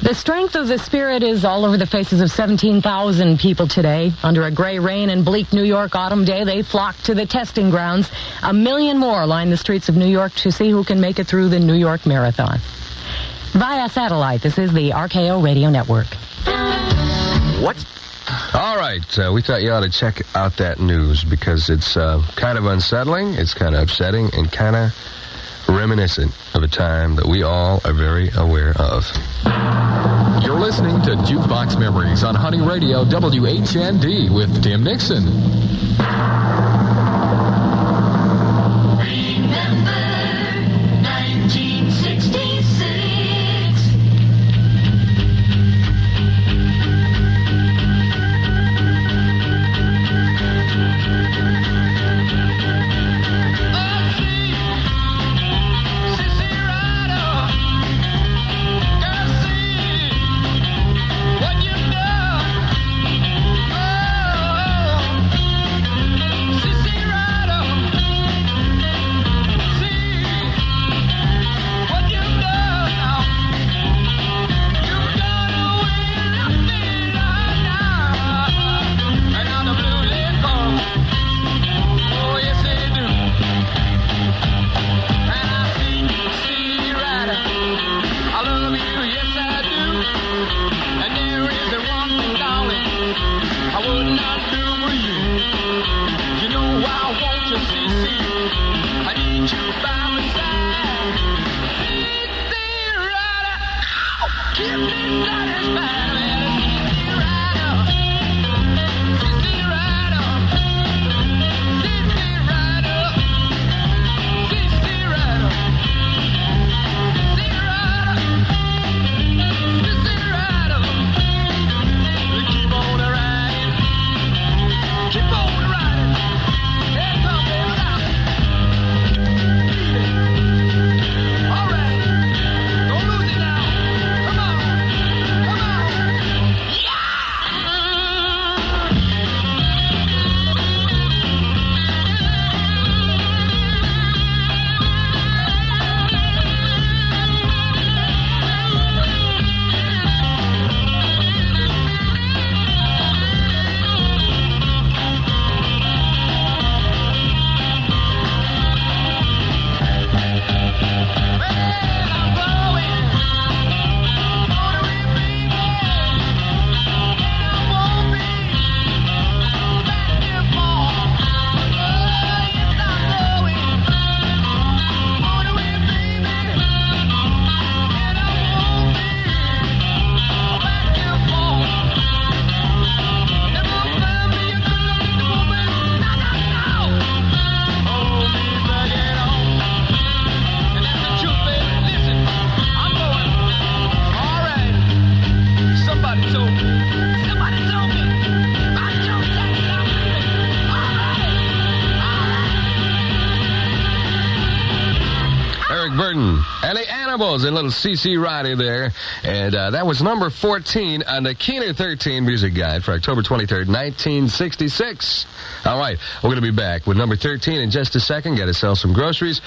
The strength of the Spirit is all over the faces of 17,000 people today. Under a gray rain and bleak New York autumn day, they flock to the testing grounds. 1 million more line the streets of New York to see who can make it through the New York Marathon. Via satellite, this is the RKO Radio Network. What? All right, we thought you ought to check out that news because it's kind of unsettling, it's kind of upsetting, and kind of reminiscent of a time that we all are very aware of. You're listening to Jukebox Memories on Honey Radio WHND with Tim Nixon. Remember 1966. And little C.C. Riley there. And that was number 14 on the Keener 13 Music Guide for October 23rd, 1966. All right, we're going to be back with number 13 in just a second. Got to sell some groceries.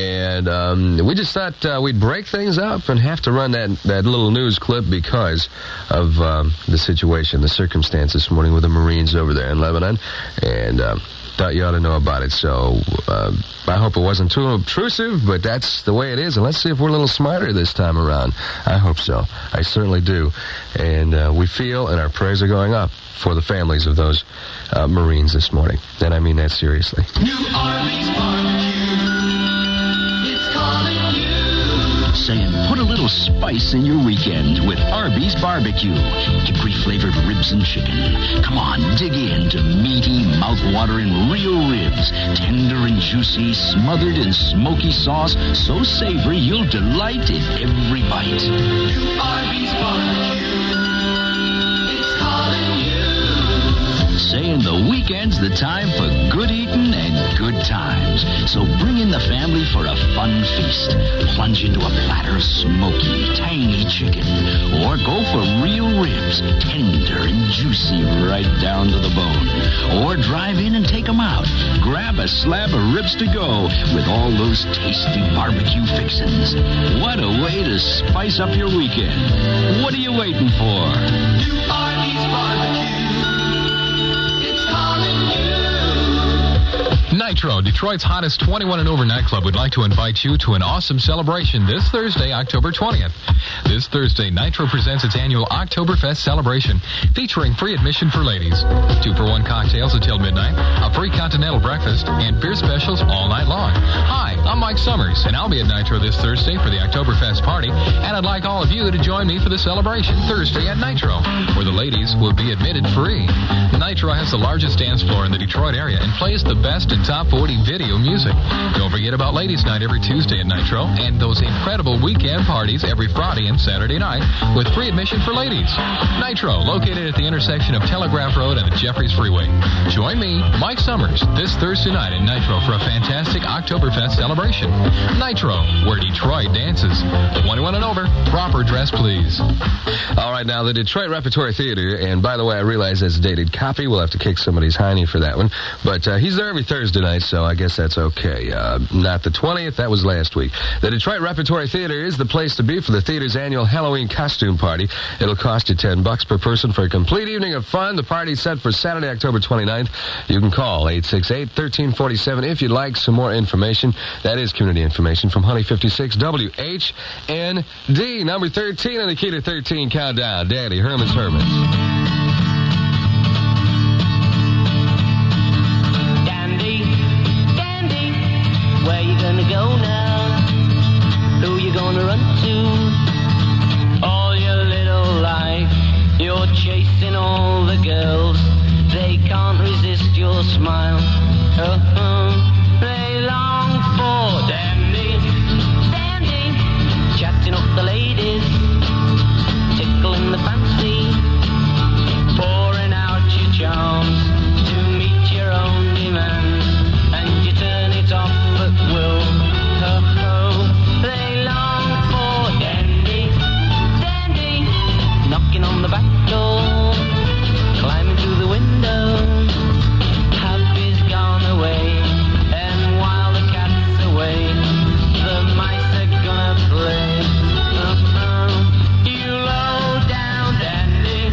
And we just thought we'd break things up and have to run that little news clip because of the situation, the circumstance this morning with the Marines over there in Lebanon. And thought you ought to know about it. So I hope it wasn't too obtrusive, but that's the way it is. And let's see if we're a little smarter this time around. I hope so. I certainly do. And we feel, and our prayers are going up for the families of those Marines this morning. And I mean that seriously. New Arby's Barbecue. It's calling you. Saying put a little spice in your weekend with Arby's Barbecue. Hickory-flavored ribs and chicken. Come on, dig into meaty, mouth-watering real ribs. Tender and juicy, smothered in smoky sauce. So savory, you'll delight in every bite. New Arby's Barbecue. It's calling you. Saying the weekend's the time for good eating and good times. So bring in the family for a fun feast. Plunge into a platter of smoky, tangy chicken. Or go for real ribs, tender and juicy right down to the bone. Or drive in and take them out. Grab a slab of ribs to go with all those tasty barbecue fixins'. What a way to spice up your weekend. What are you waiting for? New Arby's Barbecue. It's calling you. Nitro, Detroit's hottest 21 and over nightclub, would like to invite you to an awesome celebration this Thursday, October 20th. This Thursday, Nitro presents its annual Oktoberfest celebration, featuring free admission for ladies, 2-for-1 cocktails until midnight, a free continental breakfast, and beer specials all night long. Hi, I'm Mike Summers, and I'll be at Nitro this Thursday for the Oktoberfest party, and I'd like all of you to join me for the celebration Thursday at Nitro, where the ladies will be admitted free. Nitro has the largest dance floor in the Detroit area and plays the best in top 40 video music. Don't forget about Ladies Night every Tuesday at Nitro, and those incredible weekend parties every Friday and Saturday night with free admission for ladies. Nitro, located at the intersection of Telegraph Road and the Jeffries Freeway. Join me, Mike Summers, this Thursday night at Nitro for a fantastic Oktoberfest celebration. Nitro, where Detroit dances. 21 and over, proper dress, please. All right, now the Detroit Repertory Theater, and by the way, I realize that's dated copy. We'll have to kick somebody's hiney for that one. But he's there every Thursday night, so I guess that's okay. Not the 20th, that was last week. The Detroit Repertory Theater is the place to be for the theater's annual Halloween costume party. It'll cost you $10 per person for a complete evening of fun. The party's set for Saturday, October 29th. You can call 868-1347 if you'd like some more information. That is community information from Honey 56 WHND. Number 13 on the Key to 13 countdown. Daddy, Herman's Hermits. Where you gonna go now? Who you gonna run to? All your little life, you're chasing all the girls. They can't resist your smile. They long for dandy, chatting up the ladies, tickling the fancy, pouring out your charms to meet your own demands, and you turn it off at will. They long for dandy, knocking on the back door, climbing through the window. Happy's gone away, and while the cat's away, the mice are gonna play. You low down dandy,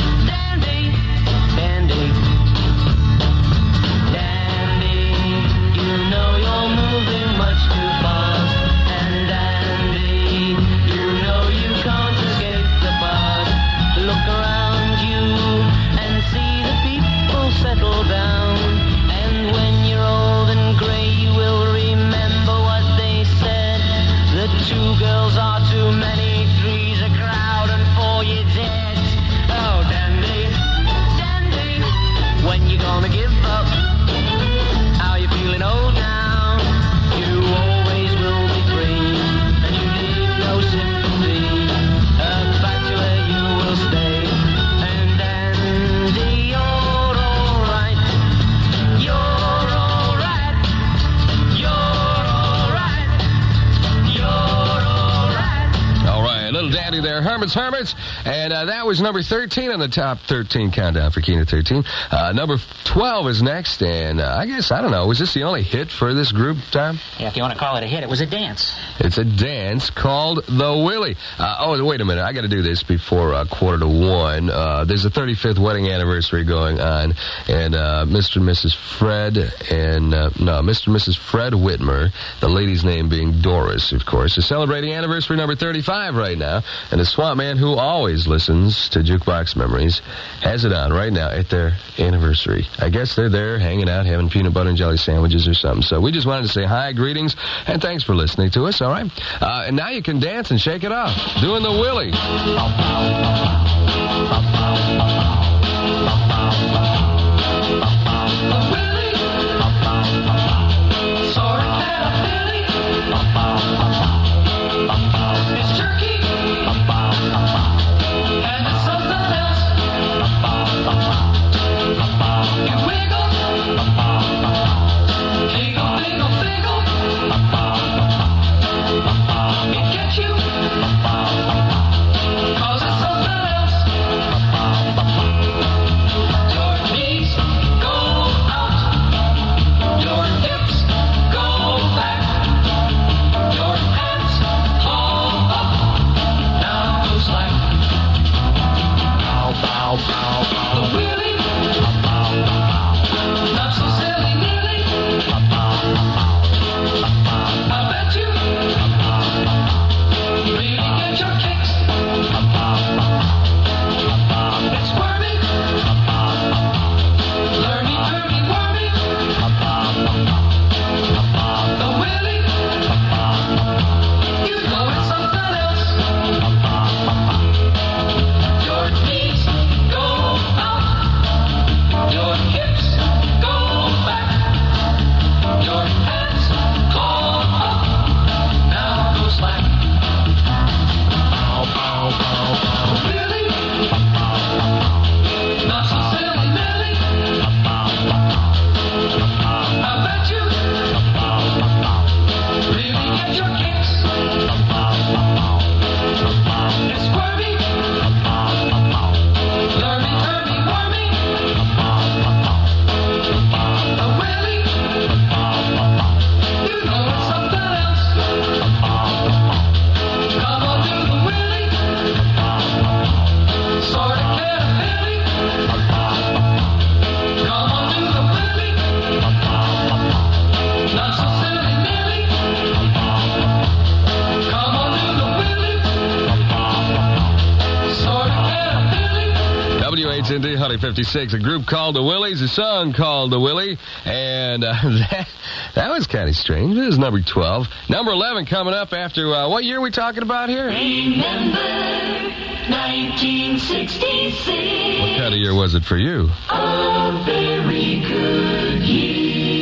you know you're moving much too fast. And dandy, you know you can't escape the past. Look around you and see the people settle down. And when you're old and grey, you will remember what they said. The 2 girls are too many, 3's a crowd, and 4 you're dead. Oh, dandy, when you gonna give up? How you feeling old now? You always will be free, and you need no sympathy. Back to where you will stay. And Andy, you're alright. You're alright. You're alright. You're alright. All right, little daddy there, Herman's Hermits. And that was number 13 on the top 13 countdown for Key to 13. Number 12 is next, and I guess, I don't know, was this the only hit for this group, Tom? Yeah, if you want to call it a hit, it was a dance. It's a dance called The Willie. Wait a minute, I got to do this before 1:45. There's a 35th wedding anniversary going on, and Mr. and Mrs. Fred Whitmer, the lady's name being Doris, of course, is celebrating anniversary number 35 right now, and the swamp man who always listens to Jukebox Memories has it on right now at their anniversary. I guess they're there hanging out, having peanut butter and jelly sandwiches or something. So we just wanted to say hi, greetings, and thanks for listening to us, all right? And now you can dance and shake it off, doing the Willie. Cause it's so WHND, Honey 56. A group called the Willies, a song called the Willie. And that was kind of strange. It was number 12. Number 11 coming up after, what year are we talking about here? Remember 1966. What kind of year was it for you? A very good year.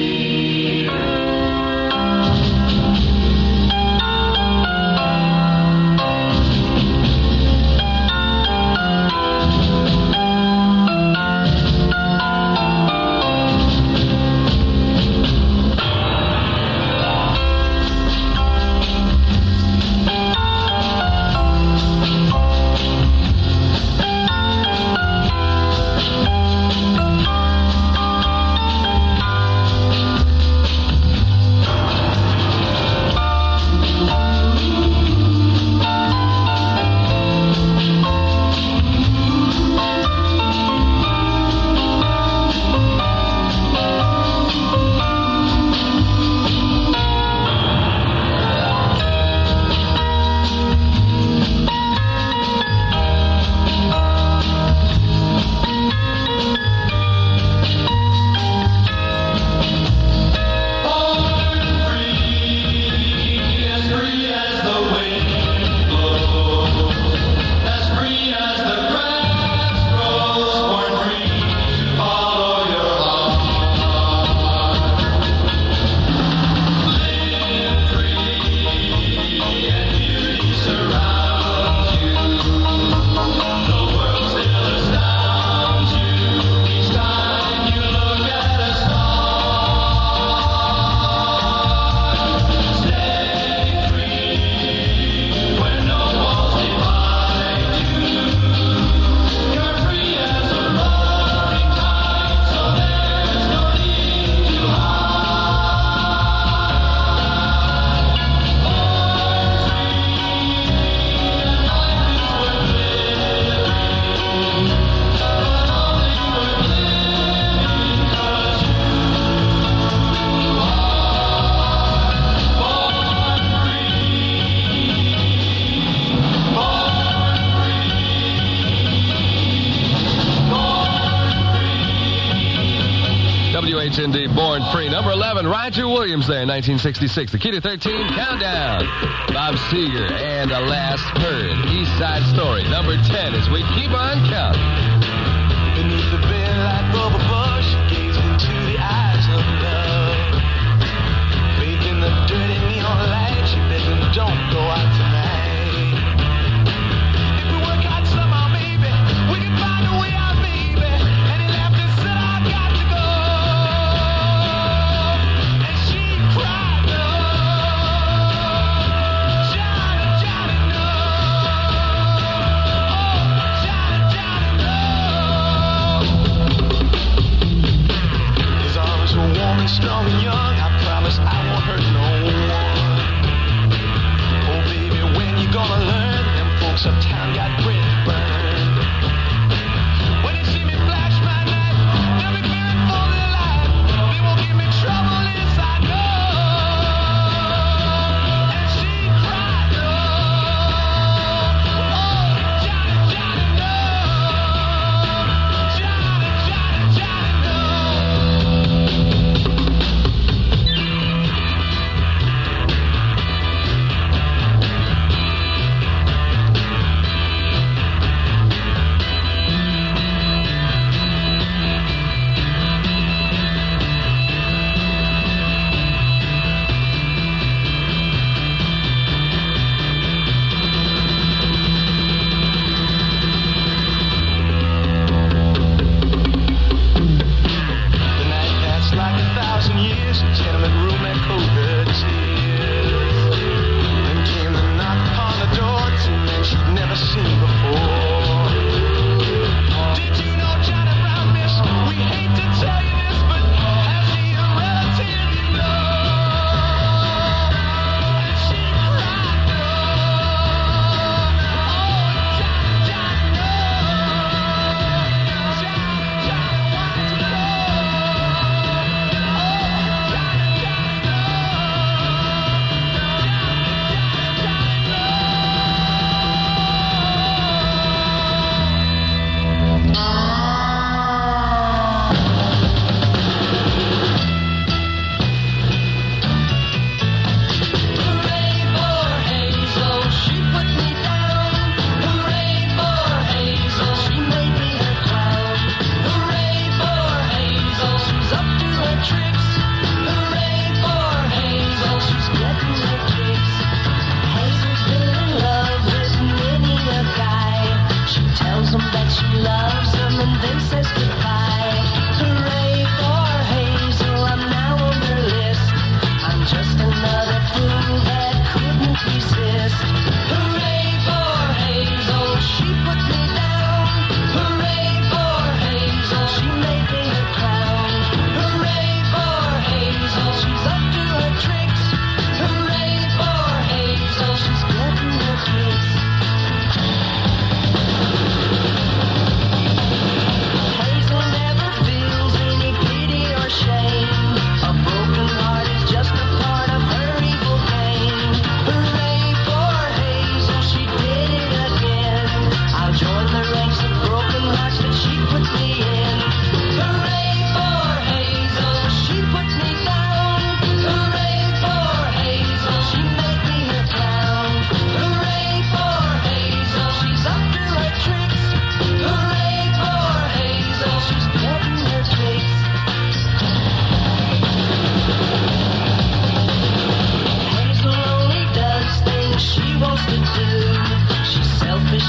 WHND, Born Free. Number 11, Roger Williams there in 1966. The Key to 13, Countdown. Bob Seger and The Last Heard, East Side Story. Number 10 as we keep on counting. Beneath the bed like rubber bush, gazed into the eyes of love. Bathed in the dirty neon light, she begged him, don't go out tonight. If we work out somehow, maybe, we can find a way out, baby. And he laughed and said, I got to go. And she cried, no. Johnny, Johnny, no. Oh, Johnny, Johnny, no.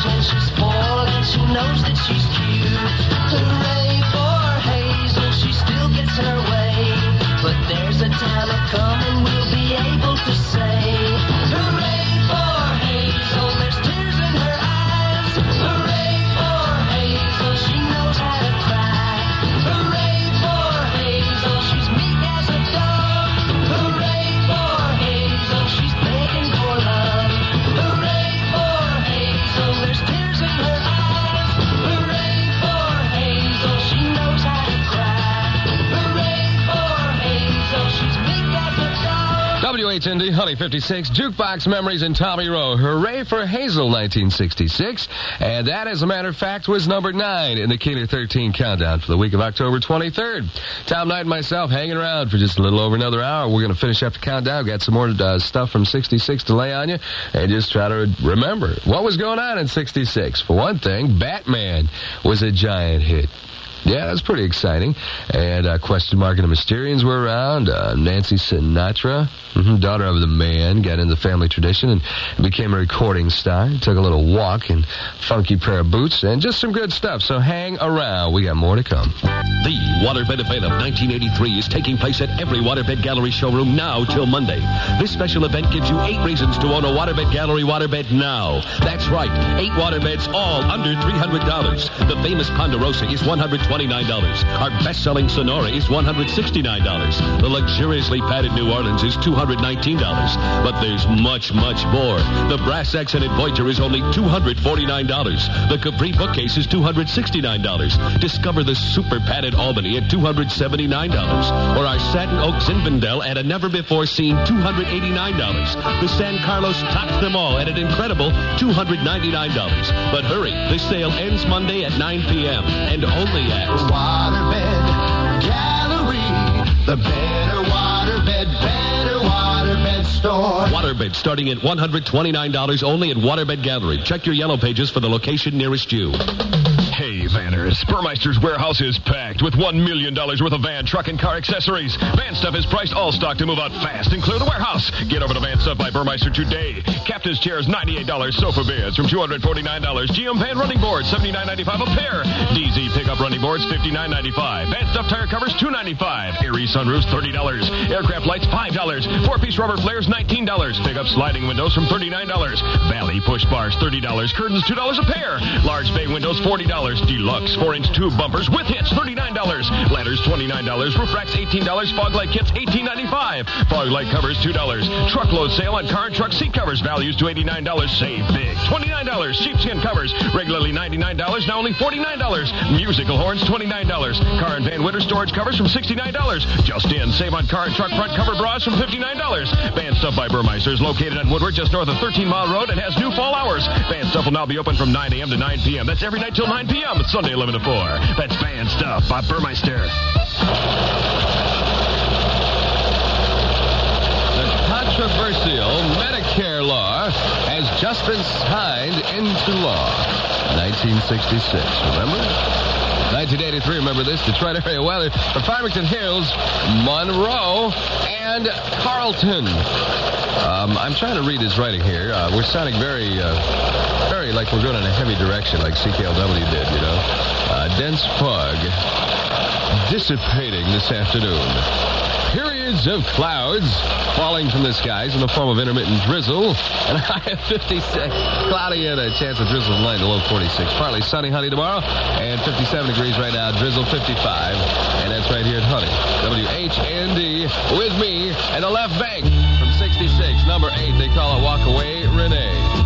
and she's spoiled and she knows that she's cute. Hooray for Hazel, she still gets her way. But there's a time a coming we'll be able to say, hooray for Hazel, there's tears in her eyes. Hooray for Hazel, she knows how to cry. Hooray for Hazel, she's meek as a dove. Hooray for Hazel, she's begging for love. Hooray for Hazel, there's tears in her eyes. Hooray for Hazel, she knows how to cry. Hooray for Hazel, she's meek as a dove. WHND, Honey 56, Jukebox Memories in Tommy Rowe. Hooray for Hazel, 1966. And that, as a matter of fact, was number 9 in the Keener 13 countdown for the week of October 23rd. Tom Knight and myself hanging around for just a little over another hour. We're going to finish up the countdown. Got some more stuff from 66 to lay on you. And just try to remember what was going on in 66. For one thing, Batman was a giant hit. Yeah, that's pretty exciting. And Question Mark and the Mysterians were around. Nancy Sinatra, daughter of the man, got into the family tradition and became a recording star. Took a little walk in funky pair of boots and just some good stuff. So hang around. We got more to come. The Waterbed Event of 1983 is taking place at every Waterbed Gallery showroom now till Monday. This special event gives you 8 reasons to own a Waterbed Gallery waterbed now. That's right, 8 waterbeds, all under $300. The famous Ponderosa is $129. Our best-selling Sonora is $169. The luxuriously padded New Orleans is $219. But there's much, much more. The brass accented Voyager is only $249. The Capri bookcase is $269. Discover the super padded Albany at $279. Or our satin oak Zinfandel at a never-before-seen $289. The San Carlos tops them all at an incredible $299. But hurry, the sale ends Monday at 9 p.m. and only at Waterbed Gallery, the better waterbed store. Waterbed starting at $129 only at Waterbed Gallery. Check your yellow pages for the location nearest you. Hey, Vanners. Burmeister's warehouse is packed with $1 million worth of van, truck, and car accessories. Van Stuff is priced all stock to move out fast and clear the warehouse. Get over to Van Stuff by Burmeister today. Captain's chairs, $98. Sofa beds from $249. GM van running boards, $79.95 a pair. DZ pickup running boards, $59.95. Van Stuff tire covers, $2.95. Airy sunroofs, $30. Aircraft lights, $5. 4-piece rubber flares, $19. Pickup sliding windows from $39. Valley push bars, $30. Curtains, $2 a pair. Large bay windows, $40. Deluxe 4-inch tube bumpers with hits, $39. Ladders, $29. Roof racks, $18. Fog light kits, $18.95. Fog light covers, $2. Truckload sale on car and truck seat covers, values to $89. Save big, $29. Sheepskin covers, regularly $99, now only $49. Musical horns, $29. Car and van winter storage covers from $69. Just in, save on car and truck front cover bras from $59. Van Stuff by Burmeister is located on Woodward, just north of 13 Mile Road, and has new fall hours. Van Stuff will now be open from 9 a.m. to 9 p.m. That's every night till 9 p.m. Sunday 11 to 4. That's Van Stuff by Burmeister. The controversial Medicare law has just been signed into law. 1966, remember? 1983, remember this? Detroit area weather for Farmington Hills, Monroe, and Carlton. I'm trying to read his writing here. We're sounding very like we're going in a heavy direction, like CKLW did, you know. Dense fog dissipating this afternoon. Periods of clouds falling from the skies in the form of intermittent drizzle. And a high of 56. Cloudy and a chance of drizzle tonight, a low 46. Partly sunny, honey, tomorrow. And 57 degrees right now. Drizzle 55. And that's right here at Honey. WHND with me and the left bank from 66. Number 8. They call it Walk Away, Renee.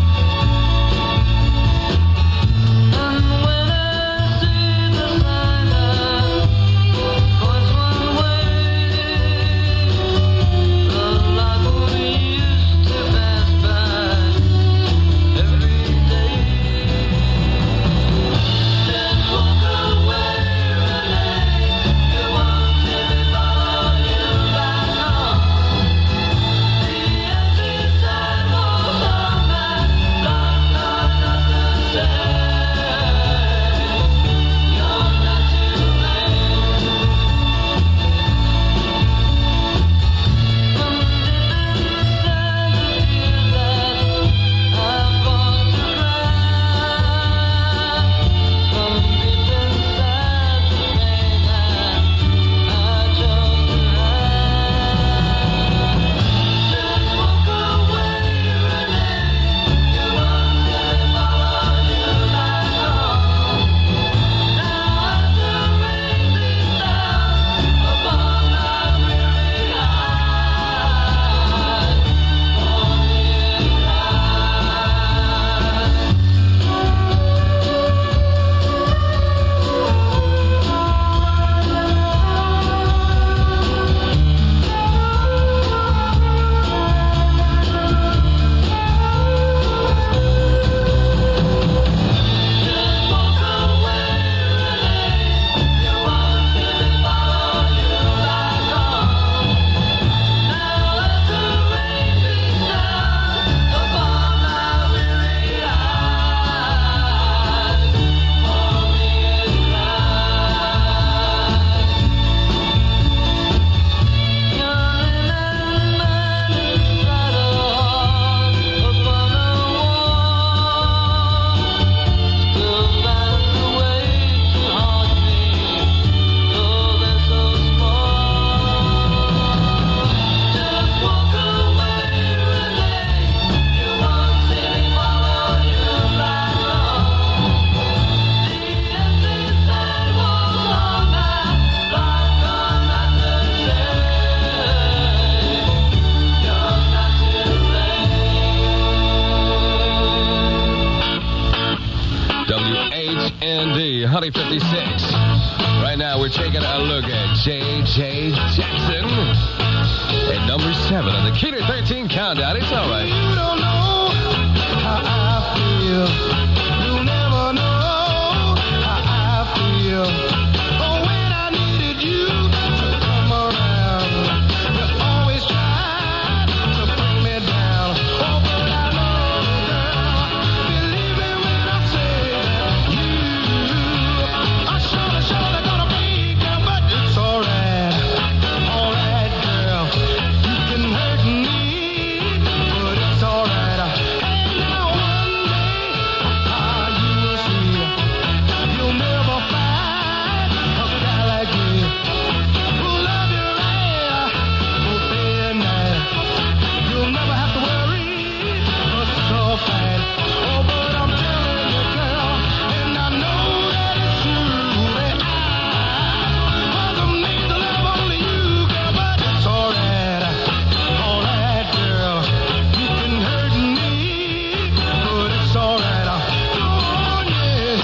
WHND, Honey 56. Right now, we're taking a look at J.J. Jackson at number 7 on the Keener 13 countdown. It's all right. You don't know how I feel. You'll never know how I feel. Oh, when I needed you to come around, you always tried to bring me down. Oh, but I know, girl, believe me when I say that you are surely gonna break down, but it's all right, girl. You can hurt me, but it's all right. And now one day, you will see, you'll never find a guy like me who'll love you right, both day and night. You'll never have to worry, 'cause it's all fine. Oh, but I'm telling you, girl, and I know that it's true that I wasn't made to love only you, girl, but it's all right, girl. You can hurt me, but it's all right. Oh, yeah.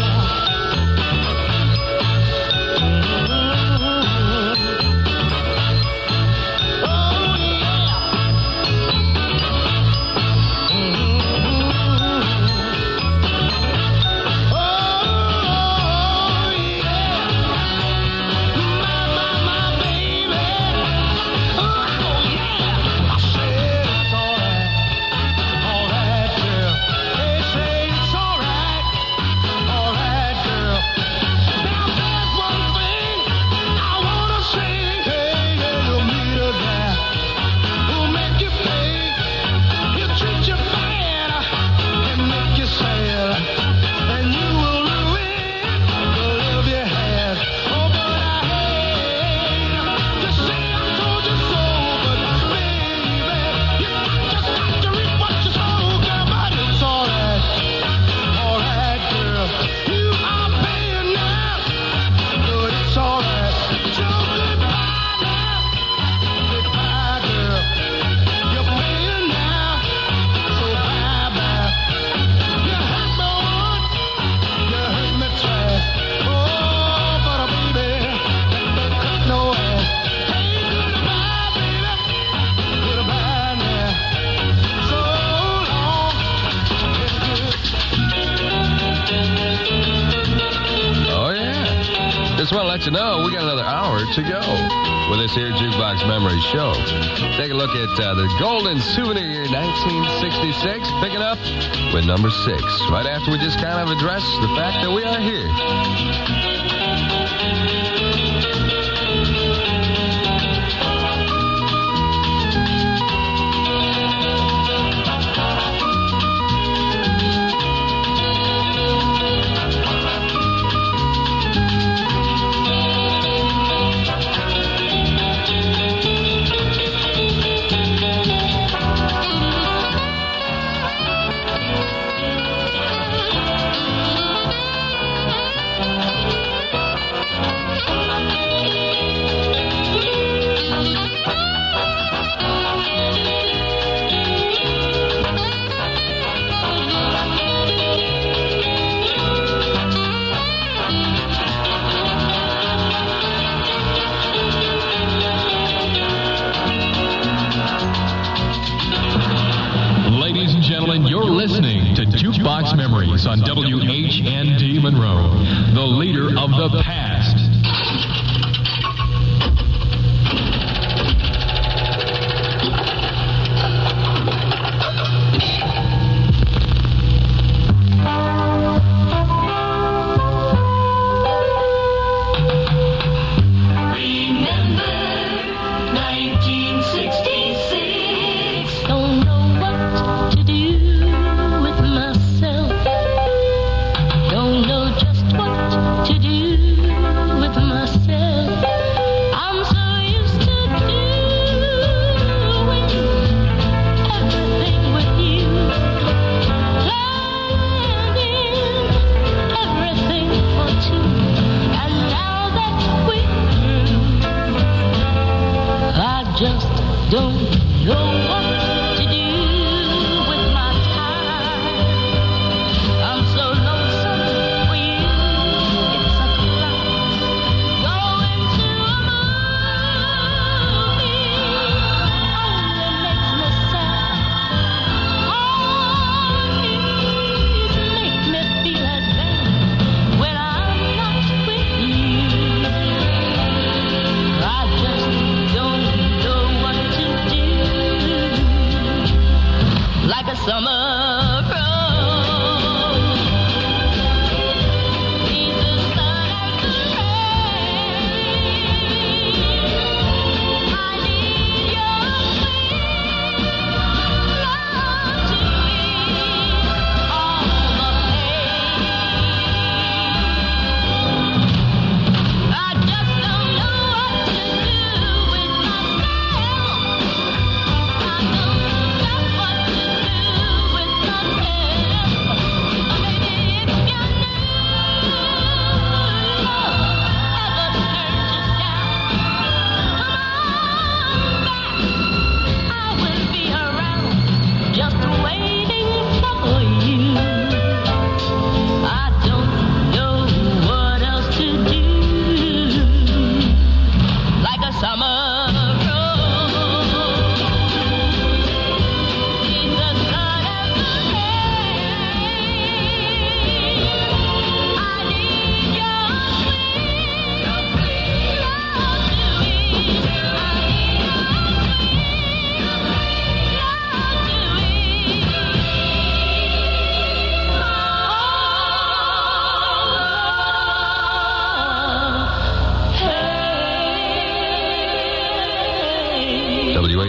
Just want to let you know we got another hour to go with this here Jukebox Memory Show. Take a look at the Golden Souvenir Year 1966, picking up with number 6, right after we just kind of address the fact that we are here. You're listening to Jukebox Memories on WHND Monroe, the leader of the past. Just what to do.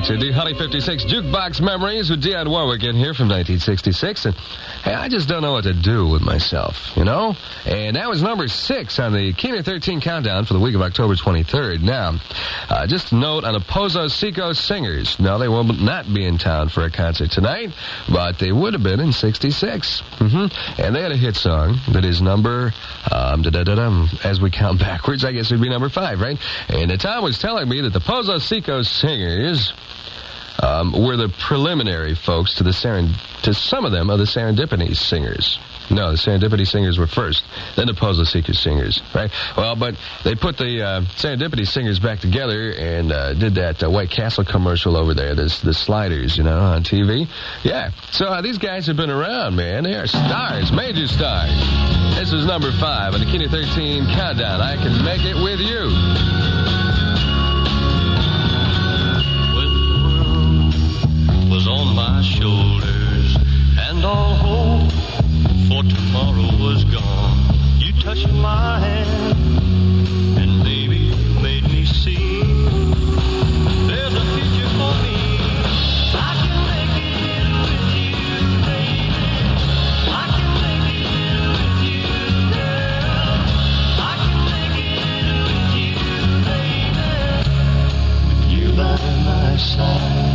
WHND Honey 56 Jukebox Memories with Dionne Warwick in here from 1966. And, hey, I just don't know what to do with myself, you know? And that was number 6 on the Keener 13 countdown for the week of October 23rd. Now, just a note on the Pozo Seco Singers. No, they will not be in town for a concert tonight, but they would have been in 66. And they had a hit song that is number, as we count backwards, I guess it would be number 5, right? And Tom was telling me that the Pozo Seco Singers were the preliminary folks to some of them are the Serendipity Singers. No, the Serendipity Singers were first, then the Pozo Seco Singers, right? Well, but they put the Serendipity Singers back together and did that White Castle commercial over there, the sliders, you know, on TV. Yeah, so these guys have been around, man. They are stars, major stars. This is number 5 on the Keener 13 countdown. I Can Make It With You. Was on my shoulders, and all hope for tomorrow was gone. You touched my hand, and baby, made me see there's a future for me. I can make it with you, baby. I can make it with you, girl. I can make it with you, baby. With you by my side.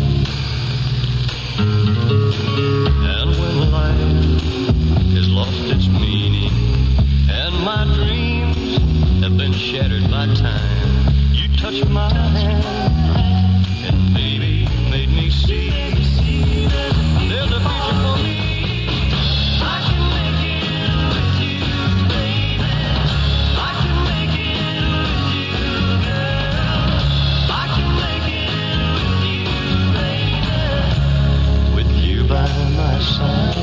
And when life has lost its meaning and my dreams have been shattered by time, you touched my hand and baby made me see there's a future for me. I can make it with you, baby. I can make it with you, girl. I can make it with you, baby. By my side,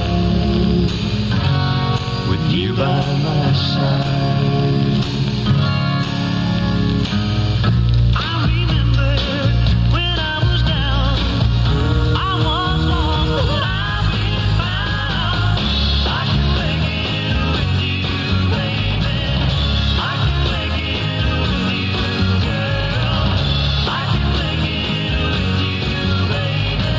with you by my side. I remember when I was down, I was lost, but I've been found. I can make it with you, baby. I can make it with you, girl. I can make it with you, baby.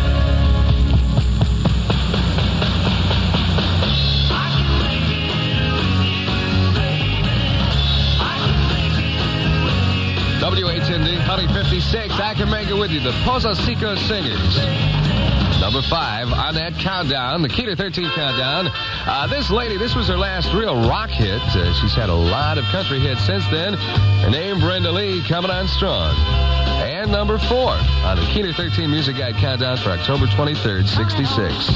WHND, Honey 56, I Can Make It With You, the Pozo Seco Singers. Number 5 on that countdown, the Keener 13 countdown. This lady, this was her last real rock hit. She's had a lot of country hits since then. Her name, Brenda Lee, coming on strong. And number 4 on the Keener 13 Music Guide countdown for October 23rd, 66.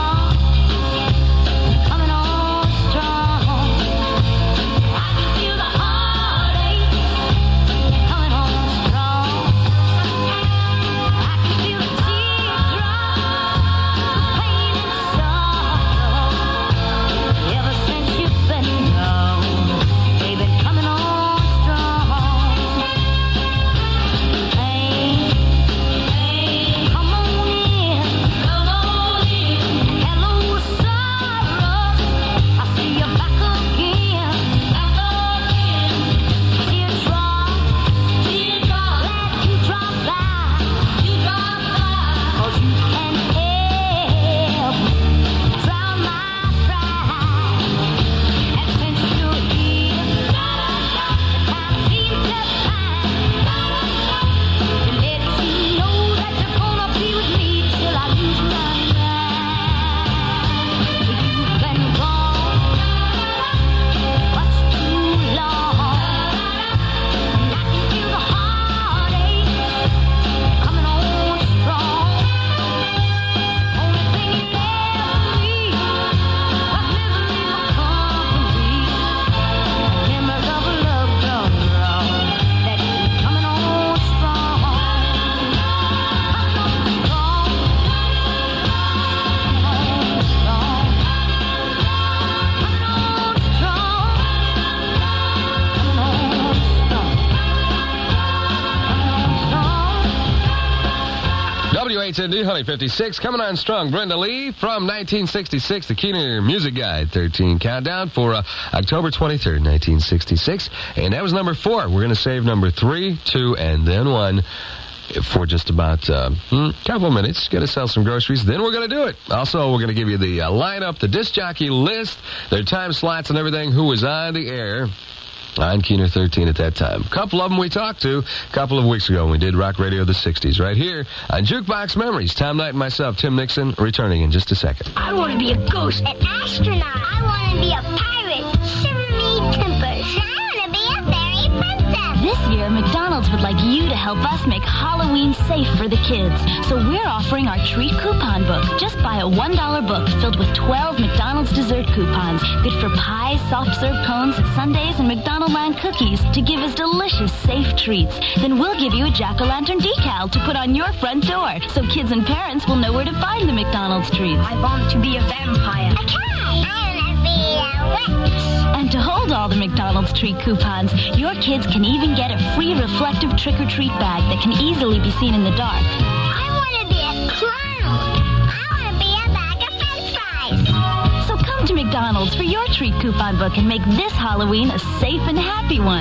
WHND Honey 56, coming on strong. Brenda Lee from 1966, the Keener Music Guide 13 countdown for October 23rd, 1966. And that was number 4. We're going to save number 3, 2, and then 1 for just about a couple of minutes. Going to sell some groceries. Then we're going to do it. Also, we're going to give you the lineup, the disc jockey list, their time slots and everything, who was on the air on Keener 13 at that time. A couple of them we talked to a couple of weeks ago when we did Rock Radio of the 60s. Right here on Jukebox Memories. Tom Knight and myself, Tim Nixon, returning in just a second. I want to be a ghost. An astronaut. I want to be a pirate. Shiver me timbers. I want to be a fairy princess. This year, McDonald's would like you to help us make Halloween safe for the kids. So we're offering our treat coupon book. Just buy a $1 book filled with 12 McDonald's dessert coupons. Good for pies, soft serve cones, sundaes, and McDonald's Land cookies to give us delicious, safe treats. Then we'll give you a jack-o'-lantern decal to put on your front door so kids and parents will know where to find the McDonald's treats. I want to be a vampire. I want to be a witch. And to hold all the McDonald's treat coupons, your kids can even get a free reflective trick-or-treat bag that can easily be seen in the dark. I want to be a clown. I want to be a bag of french fries. So come to McDonald's for your treat coupon book and make this Halloween a safe and happy one.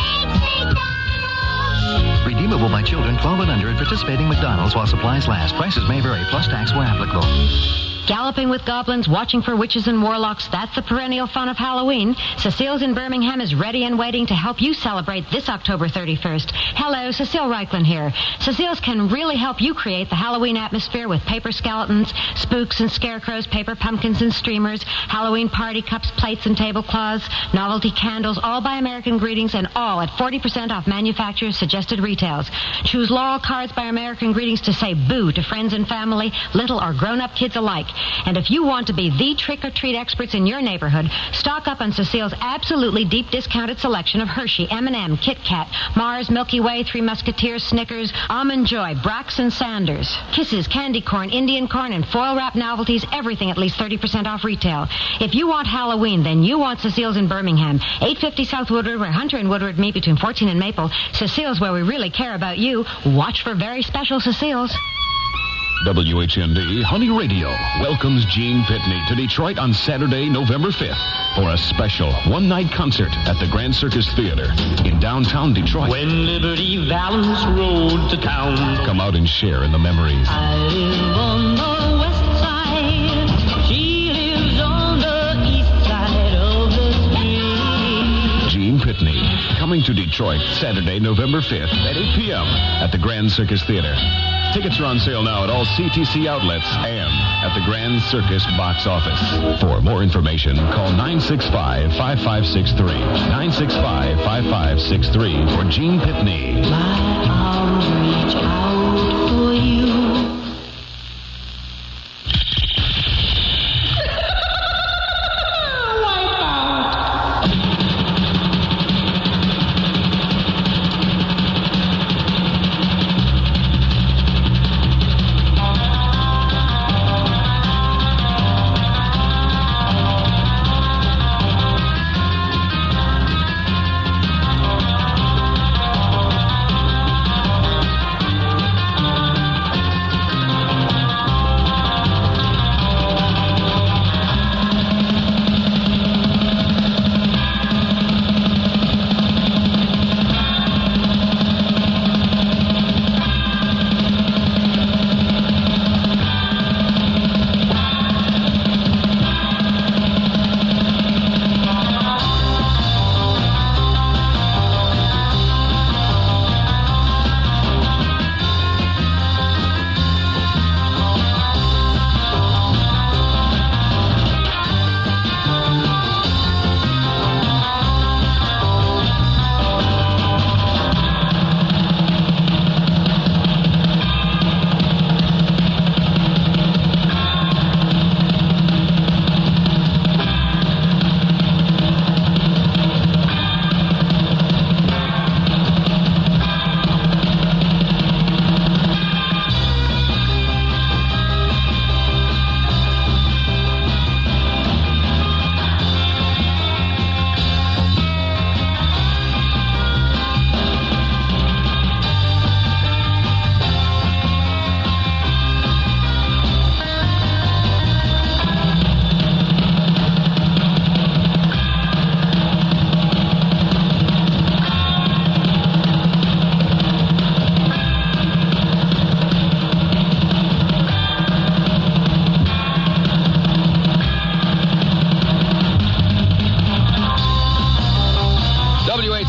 Redeemable by children 12 and under at participating McDonald's while supplies last. Prices may vary, plus tax where applicable. Galloping with goblins, watching for witches and warlocks, that's the perennial fun of Halloween. Cecile's in Birmingham is ready and waiting to help you celebrate this October 31st. Hello, Cecile Reichlin here. Cecile's can really help you create the Halloween atmosphere with paper skeletons, spooks and scarecrows, paper pumpkins and streamers, Halloween party cups, plates and tablecloths, novelty candles, all by American Greetings and all at 40% off manufacturer's suggested retails. Choose Laurel cards by American Greetings to say boo to friends and family, little or grown-up kids alike. And if you want to be the trick-or-treat experts in your neighborhood, stock up on Cecile's absolutely deep discounted selection of Hershey, M&M, Kit Kat, Mars, Milky Way, Three Musketeers, Snickers, Almond Joy, Brax and Sanders, Kisses, candy corn, Indian corn, and foil wrap novelties, everything at least 30% off retail. If you want Halloween, then you want Cecile's in Birmingham. 850 South Woodward, where Hunter and Woodward meet between 14 and Maple. Cecile's, where we really care about you. Watch for very special Cecile's. WHMD Honey Radio welcomes Gene Pitney to Detroit on Saturday, November 5th for a special one-night concert at the Grand Circus Theater in downtown Detroit. When Liberty Valance rode to town. Come out and share in the memories. I live on the west side. She lives on the east side of the street. Gene Pitney coming to Detroit Saturday, November 5th at 8 p.m. at the Grand Circus Theater. Tickets are on sale now at all CTC outlets and at the Grand Circus box office. For more information, call 965-5563. 965-5563 for Gene Pitney. My arms reach out for you.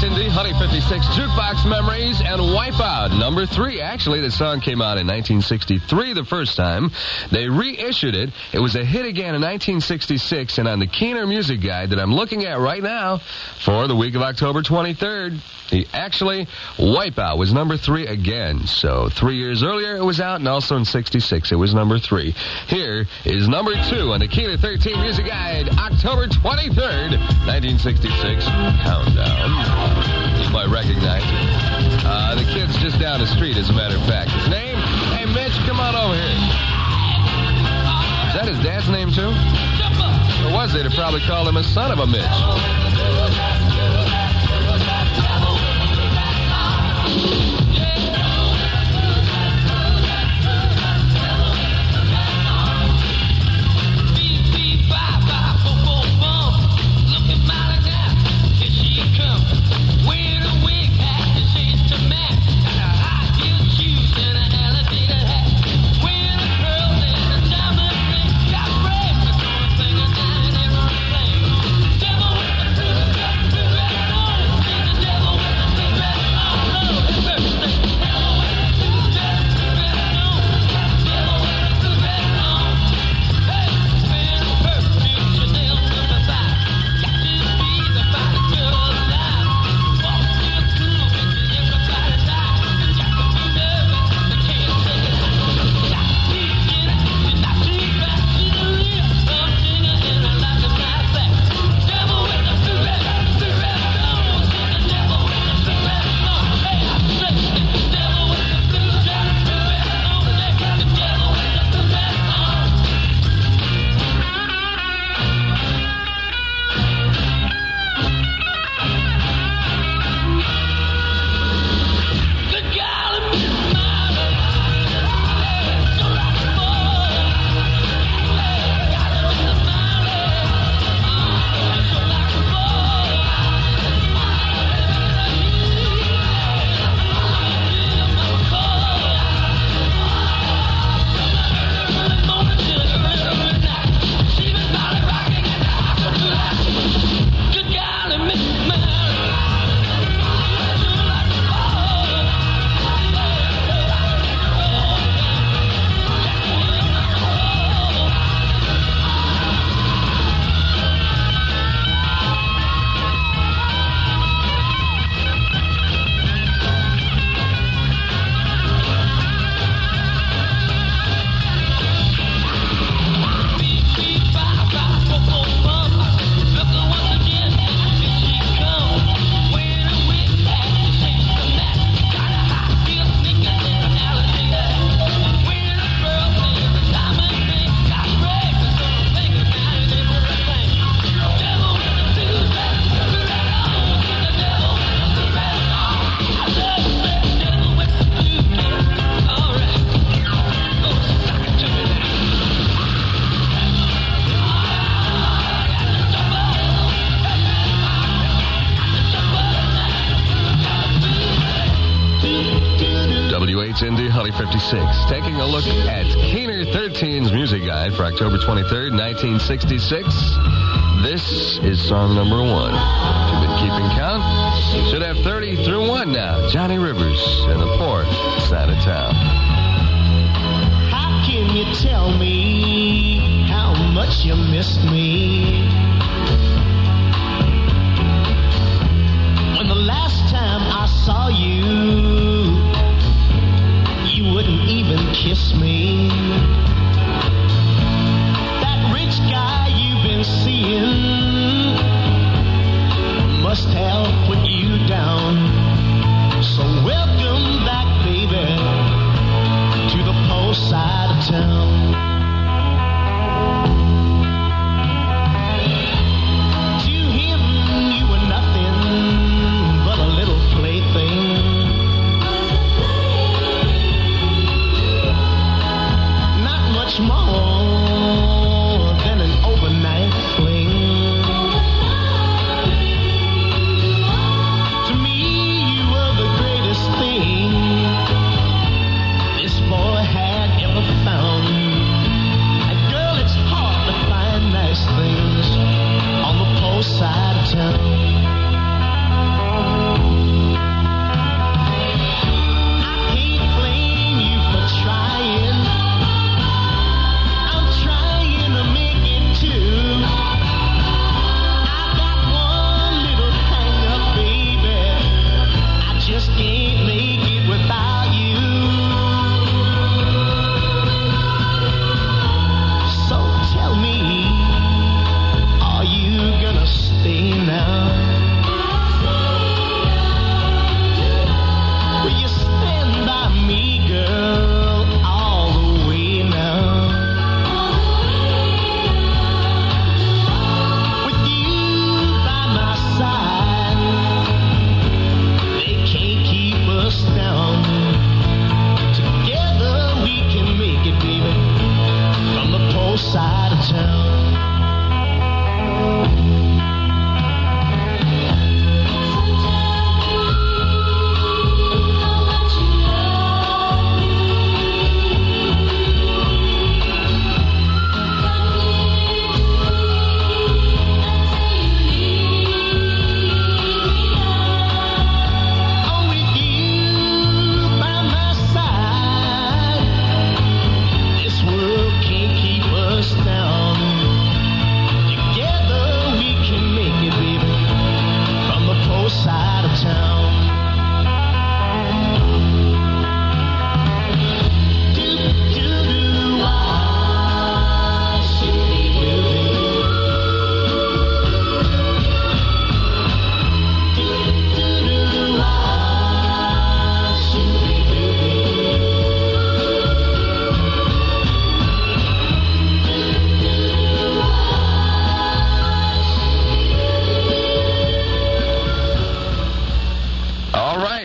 WHND, Honey 56, Jukebox Memories, and Wipeout, number 3. Actually, the song came out in 1963 the first time. They reissued it. It was a hit again in 1966, and on the Keener Music Guide that I'm looking at right now for the week of October 23rd, Wipeout was number 3 again. So 3 years earlier it was out, and also in 66 it was number 3. Here is number 2 on the Keener 13 Music Guide, October 23rd, 1966 countdown. You might recognize it. The kid's just down the street, as a matter of fact. His name? Hey, Mitch, come on over here. Is that his dad's name, too? Or was it? They probably called him a son of a Mitch. WHND Honey 56, taking a look at Keener 13's Music Guide for October 23rd, 1966. This is song number 1. If you've been keeping count, you should have 30 through 1 now. Johnny Rivers and the Poor Side of Town. How can you tell me how much you miss me? When the last time I saw you, you wouldn't even kiss me. That rich guy you've been seeing must have put you down. So welcome back, baby, to the poor side of town.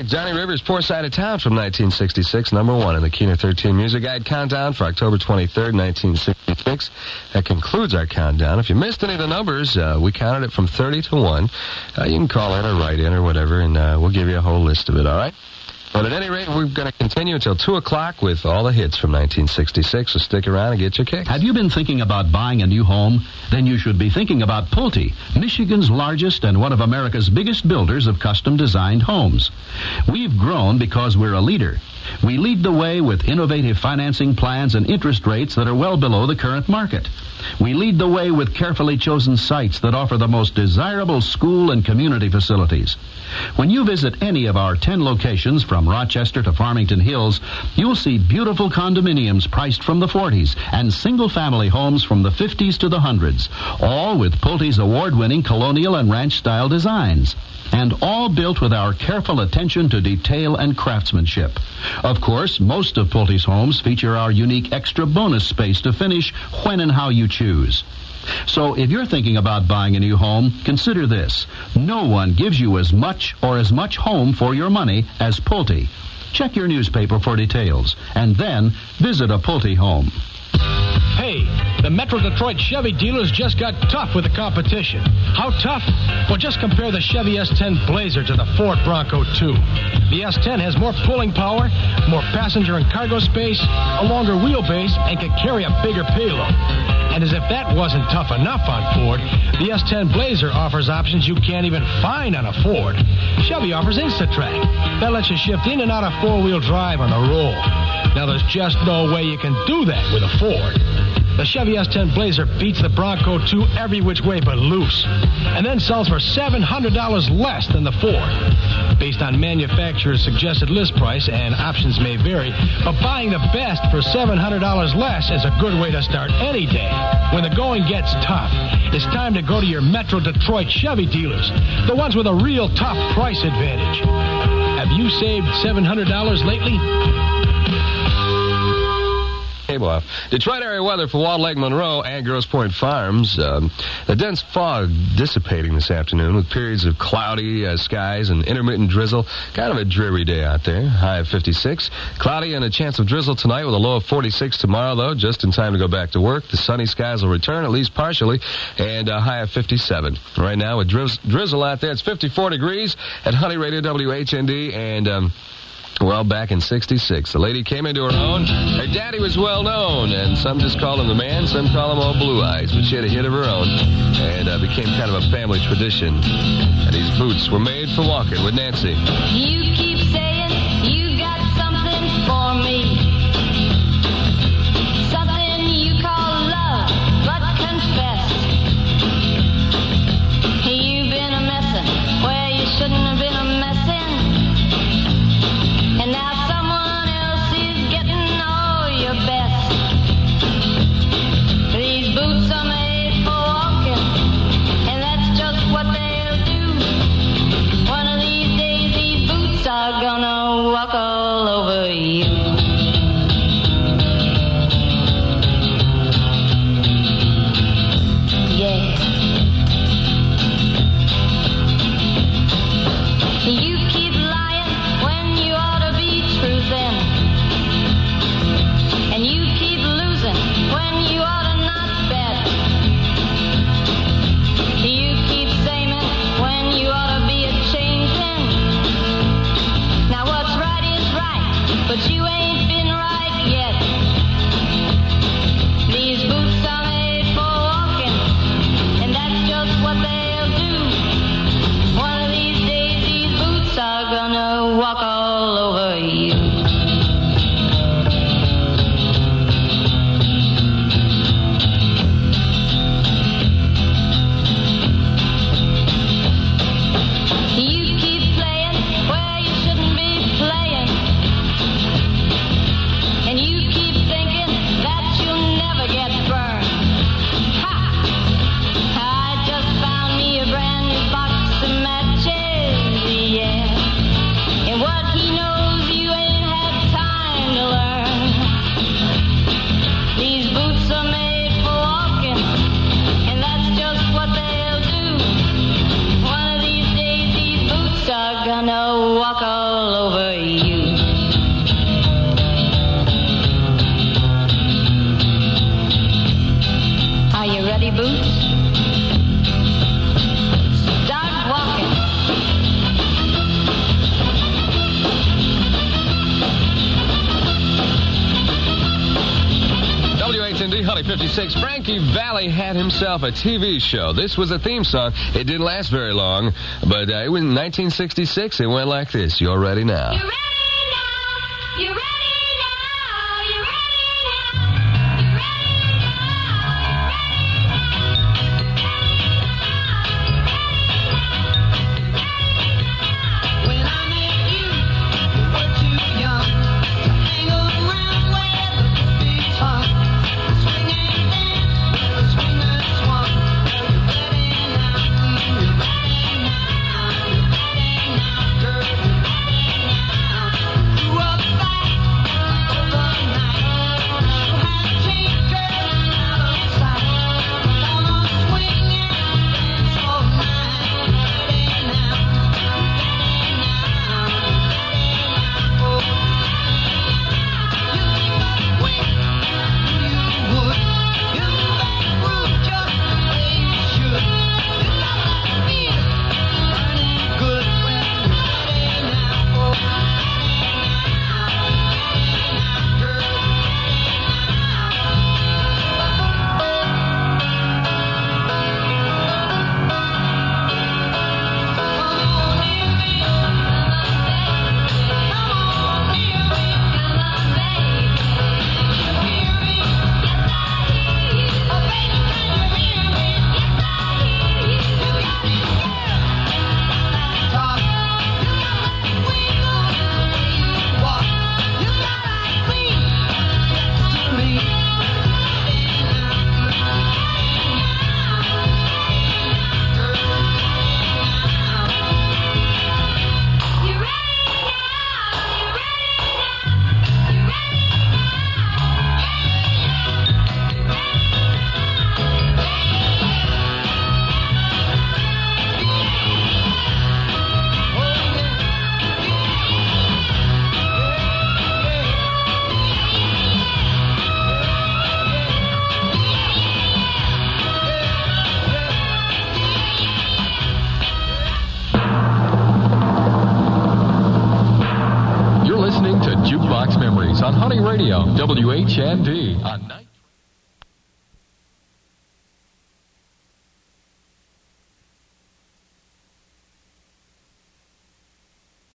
Johnny Rivers' Poor Side of Town from 1966, number 1 in the Keener 13 Music Guide Countdown for October 23rd, 1966. That concludes our countdown. If you missed any of the numbers, we counted it from 30 to 1. You can call in or write in or whatever, and we'll give you a whole list of it, all right? But at any rate, we're going to continue until 2 o'clock with all the hits from 1966, so stick around and get your kicks. Have you been thinking about buying a new home? Then you should be thinking about Pulte, Michigan's largest and one of America's biggest builders of custom-designed homes. We've grown because we're a leader. We lead the way with innovative financing plans and interest rates that are well below the current market. We lead the way with carefully chosen sites that offer the most desirable school and community facilities. When you visit any of our 10 locations from Rochester to Farmington Hills, you'll see beautiful condominiums priced from the 40s and single-family homes from the 50s to the 100s, all with Pulte's award-winning colonial and ranch-style designs. And all built with our careful attention to detail and craftsmanship. Of course, most of Pulte's homes feature our unique extra bonus space to finish when and how you choose. So if you're thinking about buying a new home, consider this. No one gives you as much or as much home for your money as Pulte. Check your newspaper for details, and then visit a Pulte home. Hey, the Metro Detroit Chevy dealers just got tough with the competition. How tough? Well, just compare the Chevy S10 Blazer to the Ford Bronco 2. The S10 has more pulling power, more passenger and cargo space, a longer wheelbase, and can carry a bigger payload. And as if that wasn't tough enough on Ford, the S10 Blazer offers options you can't even find on a Ford. Chevy offers InstaTrack. That lets you shift in and out of four-wheel drive on the roll. Now, there's just no way you can do that with a Ford. The Chevy S10 Blazer beats the Bronco 2 every which way but loose, and then sells for $700 less than the Ford. Based on manufacturer's suggested list price, and options may vary, but buying the best for $700 less is a good way to start any day. When the going gets tough, it's time to go to your Metro Detroit Chevy dealers, the ones with a real tough price advantage. Have you saved $700 lately? Cable off. Detroit area weather for Walled Lake Monroe and Grosse Pointe Farms. A dense fog dissipating this afternoon with periods of cloudy skies and intermittent drizzle. Kind of a dreary day out there. High of 56. Cloudy and a chance of drizzle tonight with a low of 46 tomorrow, though, just in time to go back to work. The sunny skies will return, at least partially, and a high of 57. Right now with drizzle out there, it's 54 degrees at Honey Radio WHND, and well, back in 66, the lady came into her own. Her daddy was well known, and some just call him the man, some call him Old Blue Eyes. But she had a hit of her own, and became kind of a family tradition. And these boots were made for walking with Nancy. You keep saying you got something for me. Something you call love, but confess. You've been a messin' where you shouldn't have been a messin'. And now someone else is getting all your best. These boots are made for walking, and that's just what they'll do. One of these days these boots are 1956, Frankie Valli had himself a TV show. This was a theme song. It didn't last very long, but it was in 1966. It went like this. You're ready now. You ready now? You ready now? You ready When I met you, you were too young to hang around where the beats hung. Swing and dance where the swingers swung. Are you ready now? You ready now? You ready now, girl? You ready now? Grew up fast overnight. You had changed, girl, out of sight. Gonna swing and dance all night. Ready now? Jukebox Memories on Honey Radio, WHND on